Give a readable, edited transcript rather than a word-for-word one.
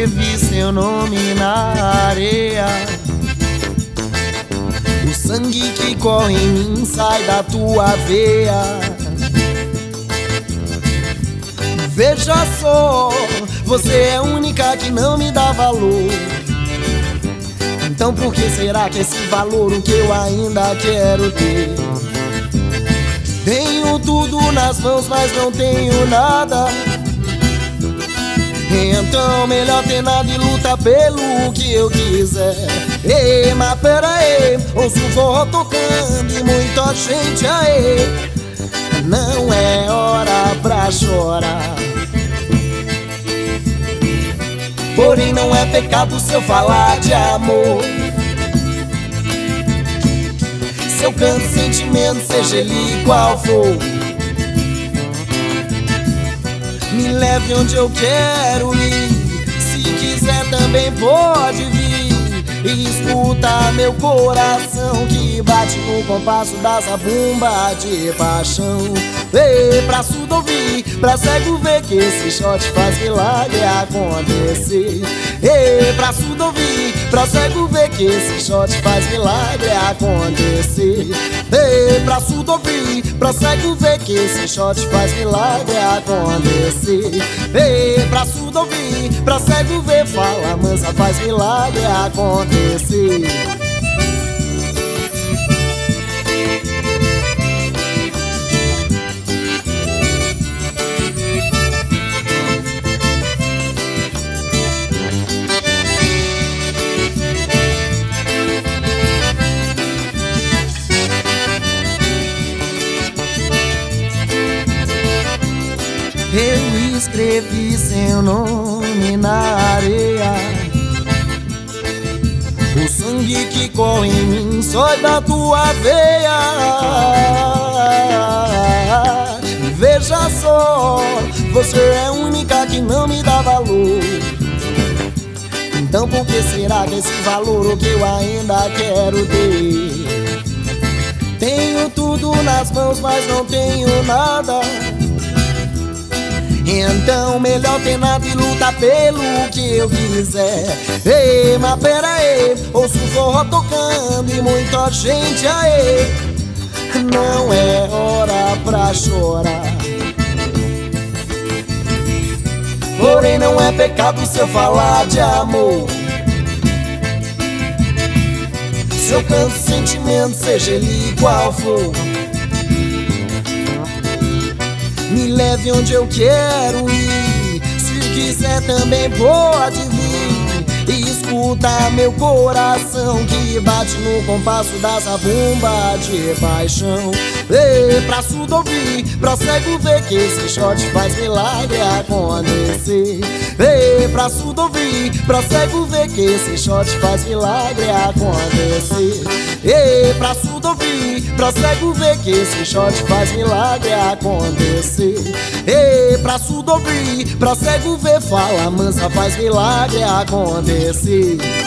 escrevi seu nome na areia. O sangue que corre em mim sai da tua veia. Veja só, você é a única que não me dá valor. Então por que será que esse valor o que eu ainda quero ter? Tenho tudo nas mãos, mas não tenho nada. Então melhor ter nada e lutar pelo que eu quiser. Ei, mas pera aí, ouço o forró tocando e muita gente aí. Não é hora pra chorar. Porém não é pecado se eu falar de amor. Se eu canto sentimento, seja ele qual for. Me leve onde eu quero ir. Se quiser também pode vir. E escuta meu coração que bate no compasso da zabumba de paixão. Ei, pra surdo ouvir, pra cego ver que esse shot faz milagre acontecer. Ei, pra surdo ouvir, pra cego ver que esse shot faz milagre acontecer. Ei, pra surdo ouvir, pra cego ver que esse shot faz milagre acontecer. Ei, pra surdo ouvir, pra cego ver, fala mansa, faz milagre acontecer. Eu escrevi seu nome na areia. O sangue que corre em mim sai da tua veia. E veja só, você é a única que não me dá valor. Então por que será que esse valor o que eu ainda quero ter? Tenho tudo nas mãos, mas não tenho nada. Então melhor ter nada e lutar pelo que eu quiser. Ei, mas pera aí, ouço o forró tocando e muita gente aí. Não é hora pra chorar. Porém não é pecado se eu falar de amor. Se eu canto sentimento, seja ele qual for. Me leve onde eu quero ir. Se quiser também pode vir. E escuta meu coração que bate no compasso da zabumba de paixão. Ei, pra surdo ouvir, pra cego ver que esse shot faz milagre acontecer. Ei, pra surdo ouvir, pra cego ver que esse shot faz milagre acontecer. Ei, pra surdo ouvir, pra cego ver que esse shot faz milagre acontecer. Ei, pra surdo ouvir, pra cego ver, fala mansa, faz milagre acontecer.